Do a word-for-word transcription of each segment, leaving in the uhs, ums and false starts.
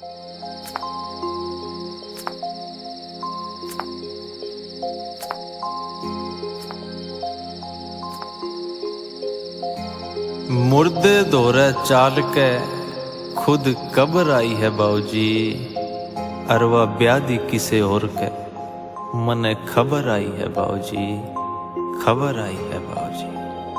मुर्दे दौरे चाल के खुद कब्र आई है बाऊजी, अरवा ब्यादी किसे और के मने खबर आई है बाऊजी, खबर आई है बाऊजी।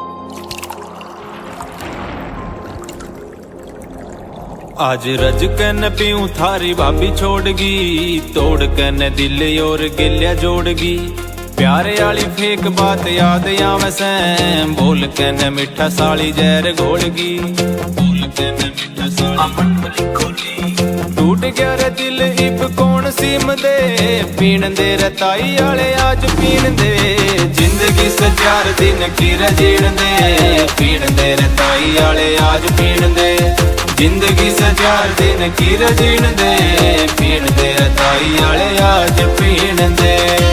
आज रज के न पीऊं थारी भाभी छोड़गी, तोड़ के न दिल और गिलिया जोड़गी। प्यारे आली फेक बात याद आवे से, बोल के न मिठा साली जहर घोड़गी, बोल के न मिठा साली खोली। टूट गया रे दिल इब कौन सीम दे, पीण दे रताई आले आज पीण दे। जिंदगी से चार दिन की जीण दे, पीण दे रताई आले आज पीण दे। जिंदगी से चार दिन की जीण दे, पीण दे रताई आले आज पीण दे।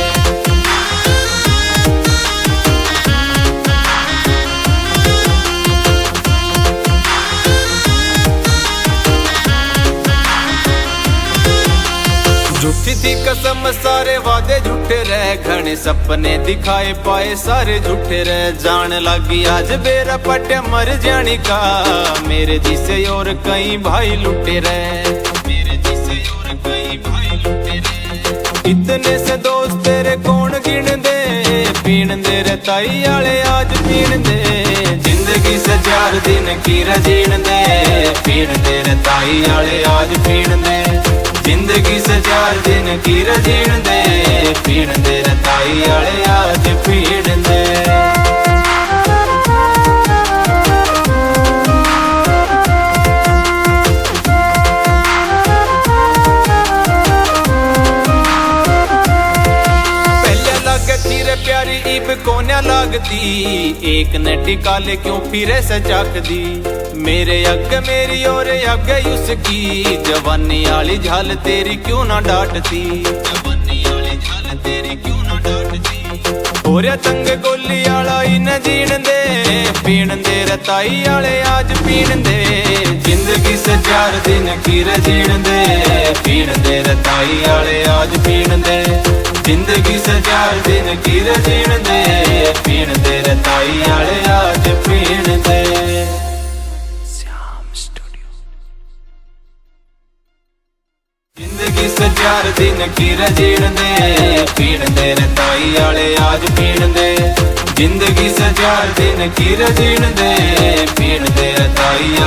झूठी थी कसम सारे वादे झूठे रह, घने सपने दिखाए पाए सारे झूठे रह। जान लगी आज बेरा पटे मर जाने का, मेरे जिसे और कई भाई लुटे रहे, मेरे जिसे और कई भाई लुटे रहे। इतने से दोस्त तेरे कौन गिन दे, पीण दे रताई आले आज पीण दे। जिंदगी से चार दिन की जीण दे, पीण दे रताई आले आज पीण दे। जिंदगी से चार दिन की जीण दे, पीण दे रताई आले आज पीण दे। पहले लगे थी रे प्यारी इब कोन्या लागती, एक ने टिकाले क्यों फिरे से चाकदी। मेरे अग मेरी और अग उसकी, जवानी आली झाल तेरी क्यों ना डांटती, जवानी आली झाल तेरी क्यों ना डांटती। और तंग गोली आला इन जीण दे, पीण दे रताई आले आज पीण दे। जिंदगी से चार दिन की जीण दे, पीण दे रताई आले आज पीण दे। जिंदगी से चार दिन की जीण दे, पीण दे रताई आले आज पीण दे। जिंदगी से चार दिन की जीण दे, पीण दे रताई आले आज पीण दे। जिंदगी से चार दिन की जीण दे, पीण दे रताई